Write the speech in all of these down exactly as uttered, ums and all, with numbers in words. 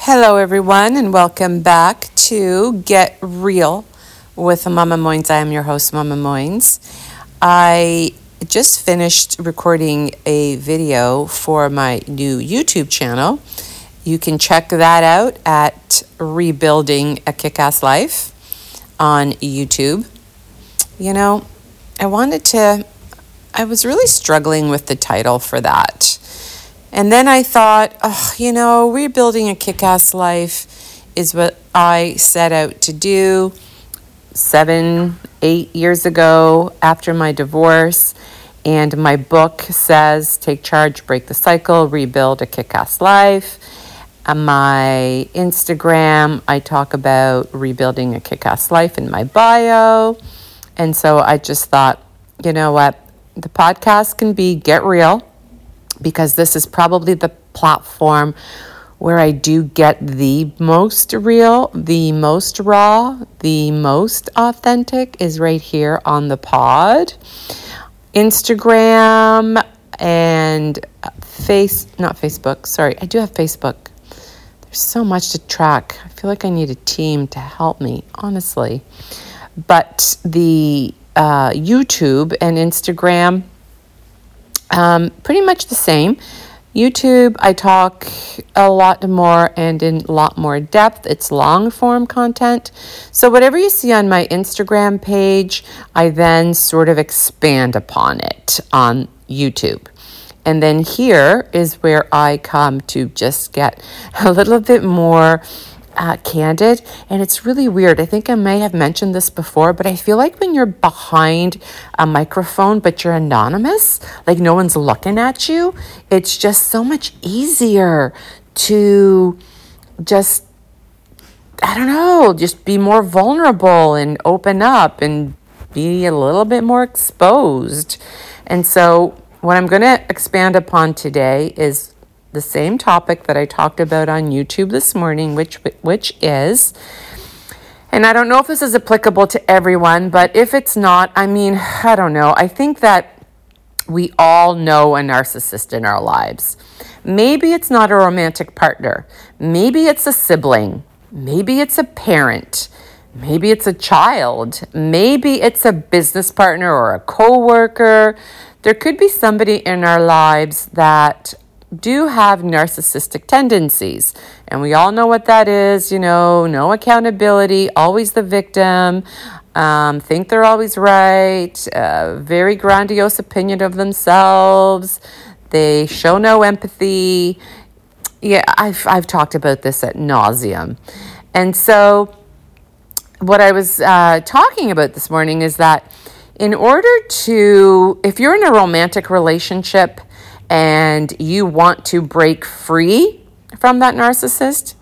Hello, everyone, and welcome back to Get Real with Mama Moynes. I am your host, Mama Moynes. I just finished recording a video for my new YouTube channel. You can check that out at Rebuilding a Kick-Ass Life on YouTube. You know, I wanted to, I was really struggling with the title for that. And then I thought, oh, you know, Rebuilding a Kick-Ass Life is what I set out to do seven, eight years ago after my divorce. And my book says, Take Charge, Break the Cycle, Rebuild a Kick-Ass Life. On my Instagram, I talk about rebuilding a kick-ass life in my bio. And so I just thought, you know what, the podcast can be Get Real, because this is probably the platform where I do get the most real, the most raw, the most authentic is right here on the pod. Instagram and face, not Facebook, sorry, I do have Facebook. There's so much to track. I feel like I need a team to help me, honestly. But the uh, YouTube and Instagram, Um, pretty much the same. YouTube, I talk a lot more and in a lot more depth. It's long form content. So whatever you see on my Instagram page, I then sort of expand upon it on YouTube. And then here is where I come to just get a little bit more Uh, candid, and it's really weird. I think I may have mentioned this before, but I feel like when you're behind a microphone but you're anonymous, like no one's looking at you, it's just so much easier to just, I don't know, just be more vulnerable and open up and be a little bit more exposed. And so what I'm going to expand upon today is the same topic that I talked about on YouTube this morning, which which is, and I don't know if this is applicable to everyone, but if it's not, I mean, I don't know. I think that we all know a narcissist in our lives. Maybe it's not a romantic partner. Maybe it's a sibling. Maybe it's a parent. Maybe it's a child. Maybe it's a business partner or a coworker. There could be somebody in our lives that do have narcissistic tendencies. And we all know what that is, you know, no accountability, always the victim, um, think they're always right, uh, very grandiose opinion of themselves. They show no empathy. Yeah, I've, I've talked about this ad nauseum. And so what I was uh, talking about this morning is that in order to, if you're in a romantic relationship and you want to break free from that narcissist,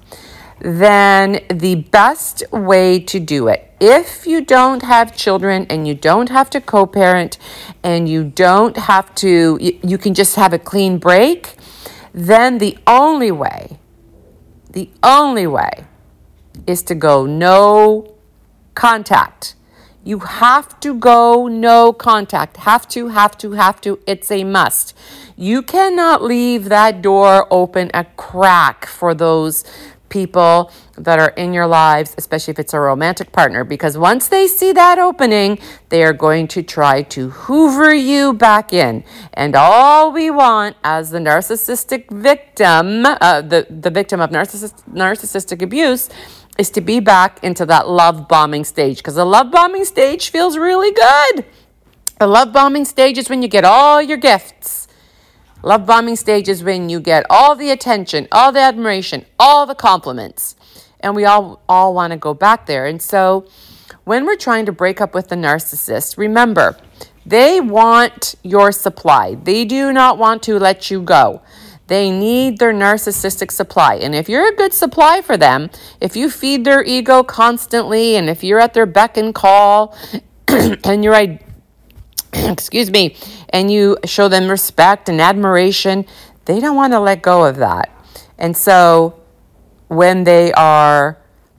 then the best way to do it, if you don't have children and you don't have to co-parent and you don't have to, you, you can just have a clean break, then the only way, the only way is to go no contact. You have to go no contact. Have to, have to, have to. It's a must. You cannot leave that door open a crack for those people that are in your lives, especially if it's a romantic partner, because once they see that opening, they are going to try to hoover you back in. And all we want as the narcissistic victim, uh, the, the victim of narcissist, narcissistic abuse, is to be back into that love bombing stage, because the love bombing stage feels really good. The love bombing stage is when you get all your gifts. Love bombing stage is when you get all the attention, all the admiration, all the compliments. And we all, all want to go back there. And so when we're trying to break up with the narcissist, remember, they want your supply. They do not want to let you go. They need their narcissistic supply. And if you're a good supply for them, if you feed their ego constantly, and if you're at their beck and call, and you're, excuse me, and you show them respect and admiration, they don't want to let go of that. And so when they are,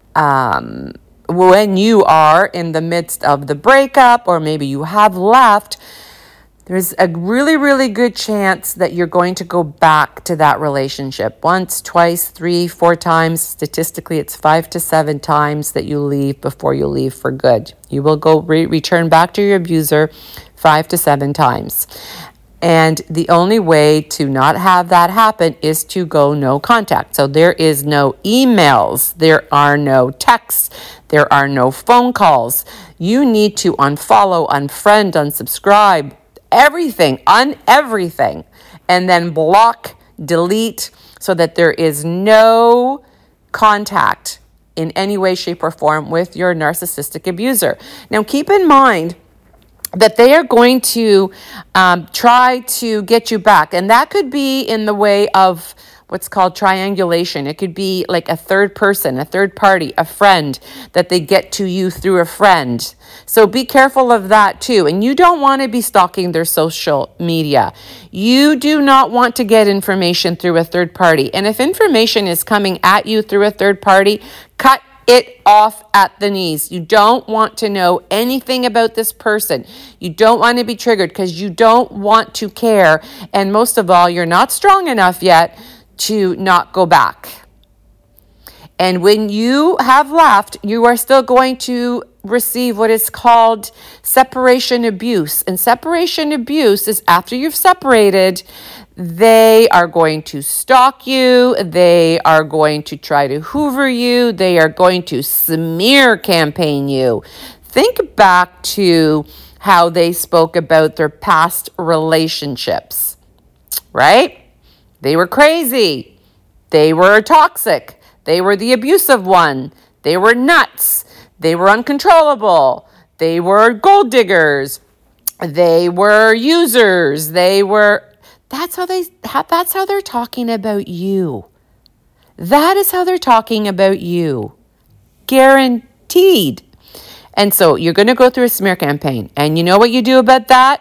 um, when you are in the midst of the breakup, or maybe you have left, there's a really, really good chance that you're going to go back to that relationship once, twice, three, four times. Statistically, it's five to seven times that you leave before you leave for good. You will go re- return back to your abuser five to seven times. And the only way to not have that happen is to go no contact. So there is no emails, there are no texts, there are no phone calls. You need to unfollow, unfriend, unsubscribe, everything, on everything, and then block, delete, so that there is no contact in any way, shape, or form with your narcissistic abuser. Now, keep in mind that they are going to um, try to get you back. And that could be in the way of what's called triangulation. It could be like a third person, a third party, a friend, that they get to you through a friend. So be careful of that too. And you don't want to be stalking their social media. You do not want to get information through a third party. And if information is coming at you through a third party, cut it off at the knees. You don't want to know anything about this person. You don't want to be triggered because you don't want to care. And most of all, you're not strong enough yet to not go back. And when you have left, you are still going to receive what is called separation abuse. And separation abuse is after you've separated, they are going to stalk you. They are going to try to hoover you. They are going to smear campaign you. Think back to how they spoke about their past relationships, right? They were crazy. They were toxic. They were the abusive one. They were nuts. They were uncontrollable. They were gold diggers. They were users. They were... That's how they. That's how they're talking about you. That is how they're talking about you. Guaranteed. And so you're going to go through a smear campaign. And you know what you do about that?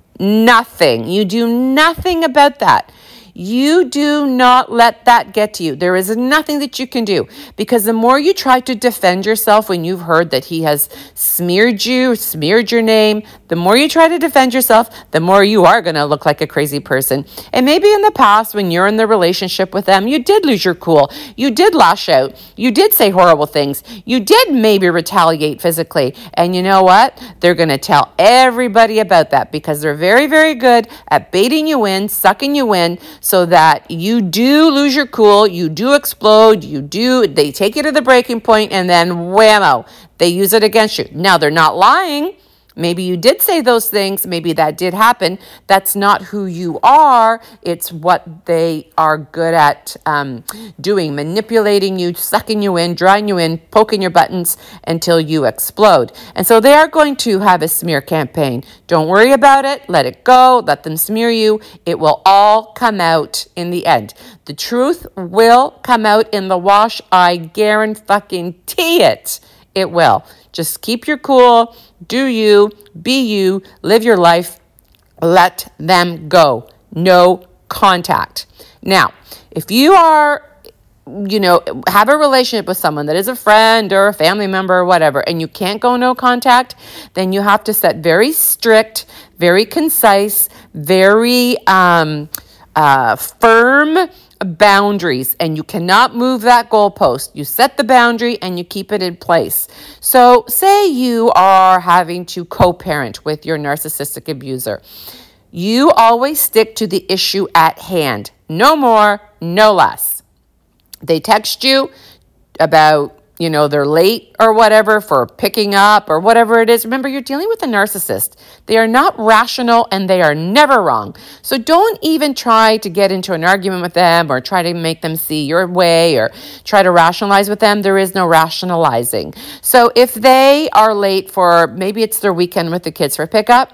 Nothing. You do nothing about that. You do not let that get to you. There is nothing that you can do, because the more you try to defend yourself when you've heard that he has smeared you, smeared your name, the more you try to defend yourself, the more you are going to look like a crazy person. And maybe in the past, when you're in the relationship with them, you did lose your cool. You did lash out. You did say horrible things. You did maybe retaliate physically. And you know what? They're going to tell everybody about that, because they're very, very good at baiting you in, sucking you in, so that you do lose your cool, you do explode, you do, they take you to the breaking point, and then whammo, they use it against you. Now, they're not lying. Maybe you did say those things. Maybe that did happen. That's not who you are. It's what they are good at um, doing, manipulating you, sucking you in, drawing you in, poking your buttons until you explode. And so they are going to have a smear campaign. Don't worry about it. Let it go. Let them smear you. It will all come out in the end. The truth will come out in the wash. I guarantee it. It will. Just keep your cool, do you, be you, live your life, let them go. No contact. Now, if you are, you know, have a relationship with someone that is a friend or a family member or whatever, and you can't go no contact, then you have to set very strict, very concise, very um, uh, firm boundaries, and you cannot move that goalpost. You set the boundary and you keep it in place. So say you are having to co-parent with your narcissistic abuser. You always stick to the issue at hand. No more, no less. They text you about, you know, they're late or whatever for picking up or whatever it is. Remember, you're dealing with a narcissist. They are not rational and they are never wrong. So don't even try to get into an argument with them or try to make them see your way or try to rationalize with them. There is no rationalizing. So if they are late for, maybe it's their weekend with the kids for pickup,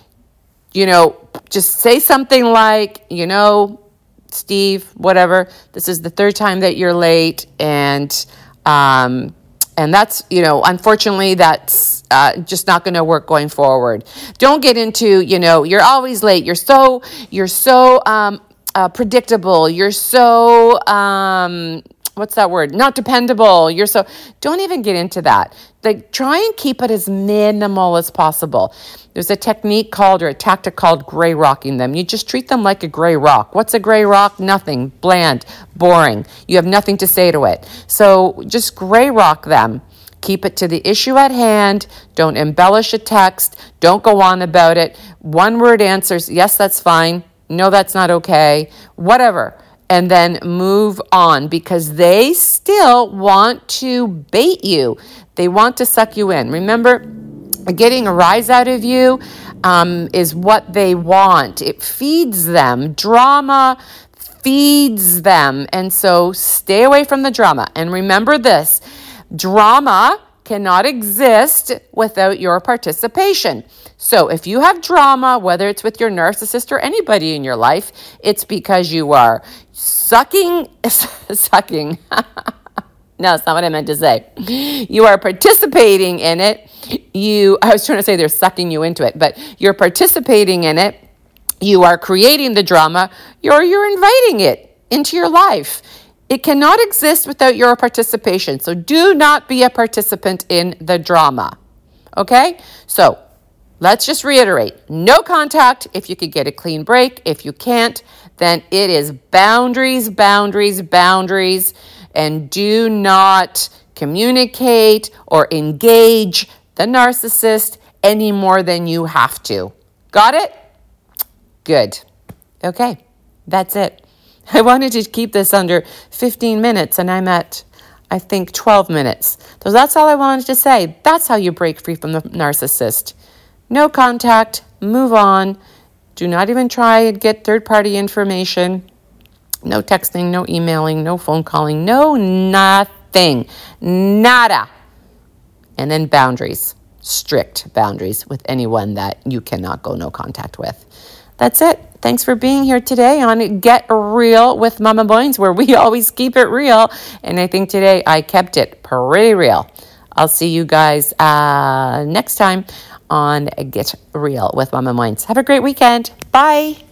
you know, just say something like, you know, Steve, whatever, this is the third time that you're late, and Um, and that's, you know, unfortunately, that's uh, just not going to work going forward. Don't get into, you know, you're always late. You're so, you're so um, uh, predictable. You're so, um, what's that word? Not dependable. You're so, don't even get into that. Like, try and keep it as minimal as possible. There's a technique called, or a tactic called gray rocking them. You just treat them like a gray rock. What's a gray rock? Nothing. Bland, boring. You have nothing to say to it. So just gray rock them. Keep it to the issue at hand. Don't embellish a text. Don't go on about it. One word answers, yes, that's fine. No, that's not okay. Whatever. And then move on, because they still want to bait you. They want to suck you in. Remember, getting a rise out of you um, is what they want. It feeds them. Drama feeds them. And so stay away from the drama. And remember this, drama cannot exist without your participation. So if you have drama, whether it's with your narcissist or anybody in your life, it's because you are sucking, sucking. No, it's not what I meant to say. You are participating in it. You, I was trying to say they're sucking you into it, but you're participating in it. You are creating the drama. You're, you're inviting it into your life. It cannot exist without your participation. So do not be a participant in the drama. Okay? So let's just reiterate. No contact if you could get a clean break. If you can't, then it is boundaries, boundaries, boundaries. And do not communicate or engage the narcissist any more than you have to. Got it? Good. Okay. That's it. I wanted to keep this under fifteen minutes, and I'm at, I think, twelve minutes. So that's all I wanted to say. That's how you break free from the narcissist. No contact, move on. Do not even try and get third-party information. No texting, no emailing, no phone calling, no nothing. Nada. And then boundaries. Strict boundaries with anyone that you cannot go no contact with. That's it. Thanks for being here today on Get Real with Mama Boynes, where we always keep it real. And I think today I kept it pretty real. I'll see you guys uh, next time on Get Real with Mama Boynes. Have a great weekend. Bye.